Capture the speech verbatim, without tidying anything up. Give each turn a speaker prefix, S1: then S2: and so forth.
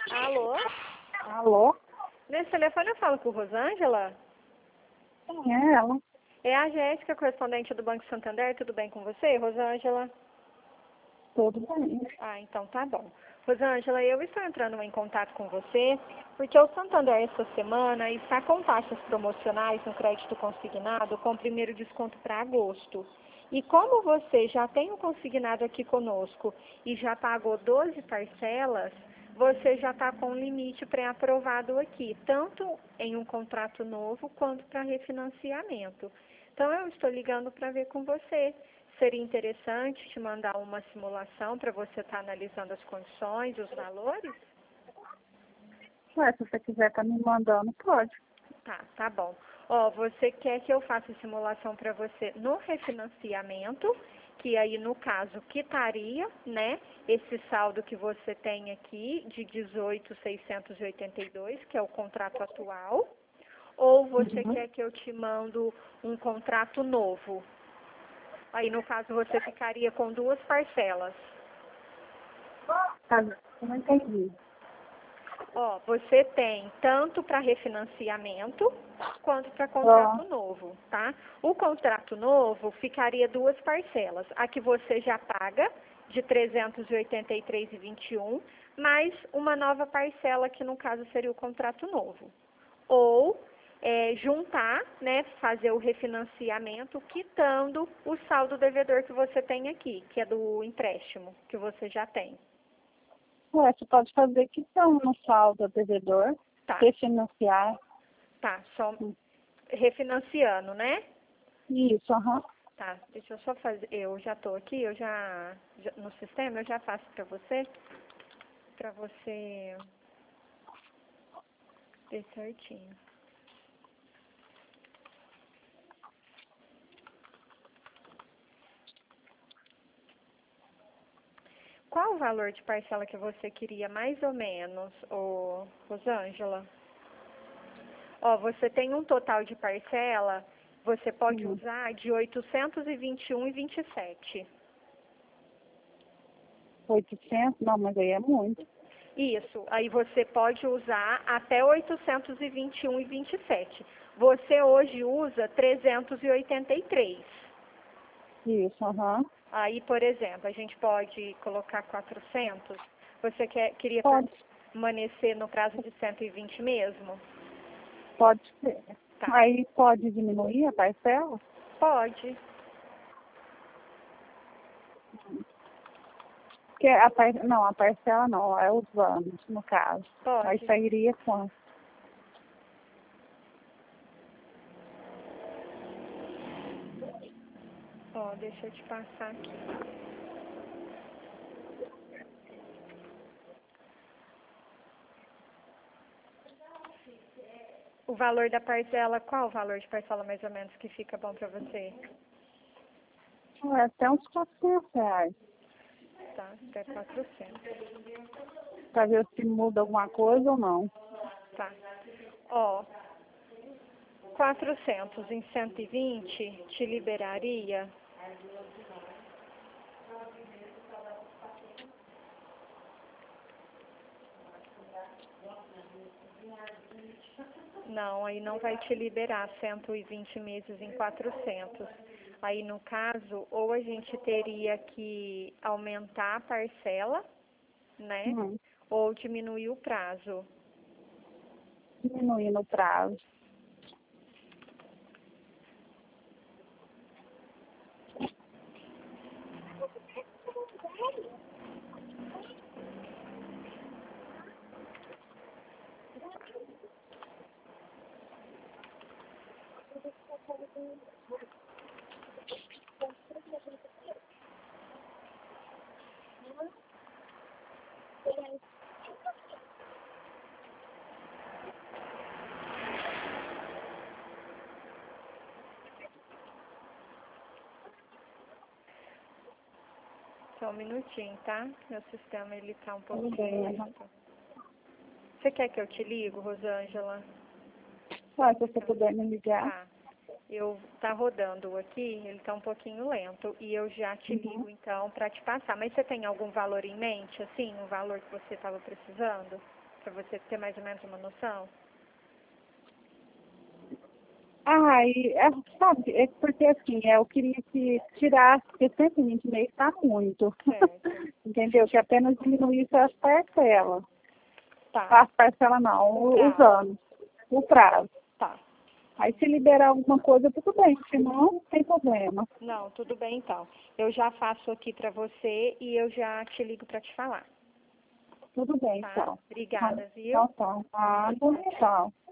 S1: Alô?
S2: Alô?
S1: Nesse telefone eu falo com Rosângela?
S2: Quem é ela?
S1: É a Jéssica, correspondente do Banco Santander. Tudo bem com você, Rosângela?
S2: Tudo bem.
S1: Ah, então tá bom. Rosângela, eu estou entrando em contato com você porque o Santander essa semana está com taxas promocionais no crédito consignado com o primeiro desconto para agosto. E como você já tem o consignado aqui conosco e já pagou doze parcelas, você já está com um limite pré-aprovado aqui, tanto em um contrato novo quanto para refinanciamento. Então eu estou ligando para ver com você. Seria interessante te mandar uma simulação para você estar analisando as condições, os valores?
S2: Ué, se você quiser estar me mandando, pode.
S1: Tá, tá bom. Ó, você quer que eu faça simulação para você no refinanciamento, que aí no caso quitaria, né, esse saldo que você tem aqui de dezoito mil seiscentos e oitenta e dois, que é o contrato atual, ou você
S2: Uhum.
S1: quer que eu te mando um contrato novo? Aí no caso você ficaria com duas parcelas.
S2: Tá, eu não entendi.
S1: Ó, você tem tanto para refinanciamento quanto para
S2: Ó,
S1: contrato novo, tá? O contrato novo ficaria duas parcelas. A que você já paga, de trezentos e oitenta e três reais e vinte e um, mais uma nova parcela, que no caso seria o contrato novo. Ou é, juntar, né, fazer o refinanciamento, quitando o saldo devedor que você tem aqui, que é do empréstimo que você já tem.
S2: ué, você pode fazer questão no saldo devedor,
S1: Tá,
S2: refinanciar.
S1: tá, só
S2: Hum.
S1: refinanciando, né?
S2: Isso, aham.
S1: Tá, deixa eu só fazer, eu já tô aqui, eu já, já no sistema, eu já faço pra você, pra você ver certinho. Qual o valor de parcela que você queria, mais ou menos, ô Rosângela? Ó, você tem um total de parcela, você pode
S2: Hum.
S1: usar de oitocentos e vinte e um reais e vinte e sete centavos.
S2: oitocentos? Não, mas aí é muito.
S1: Isso, aí você pode usar até oitocentos e vinte e um reais e vinte e sete centavos. Você hoje usa trezentos e oitenta e três.
S2: Isso, aham.
S1: Aí, por exemplo, a gente pode colocar quatrocentos. Você quer, queria
S2: Pode,
S1: permanecer no prazo de cento e vinte mesmo?
S2: pode ser.
S1: Tá,
S2: Aí pode diminuir a parcela?
S1: pode.
S2: Porque a par... Não, a parcela não, é os anos, no caso. Aí
S1: Pode.
S2: sairia quanto?
S1: Ó, deixa eu te passar aqui. O valor da parcela, qual o valor de parcela mais ou menos que fica bom pra você?
S2: É até uns quatrocentos reais.
S1: Tá, até quatrocentos.
S2: Pra ver se muda alguma coisa ou não.
S1: Tá. Ó, quatrocentos em cento e vinte te liberaria. Não, aí não vai te liberar cento e vinte meses em quatrocentos. Aí, no caso, ou a gente teria que aumentar a parcela, né?
S2: Hum,
S1: Ou diminuir o prazo.
S2: diminuindo o prazo.
S1: Só um minutinho, tá? Meu sistema, ele tá um
S2: Tudo
S1: pouquinho
S2: bem. aham.
S1: lento. Você quer que eu te ligo, Rosângela?
S2: Ah, se você puder me ligar.
S1: Tá. Eu tá rodando aqui, ele tá um pouquinho lento. E eu já te
S2: Uhum.
S1: ligo, então, pra te passar. Mas você tem algum valor em mente, assim? Um valor que você estava precisando? para você ter mais ou menos uma noção?
S2: Ah, e, é, sabe, é porque assim, é, eu queria que tirasse, porque cento e vinte meses está muito. Entendeu? Que apenas diminuísse as parcelas.
S1: Tá.
S2: As parcelas não,
S1: O
S2: os anos, o prazo.
S1: Tá.
S2: Aí se liberar alguma coisa, tudo bem, senão não tem problema.
S1: Não, tudo bem então. Eu já faço aqui para você e eu já te ligo para te falar.
S2: Tudo bem,
S1: Tá?
S2: então.
S1: Obrigada, viu?
S2: Então tá. Ah, tchau.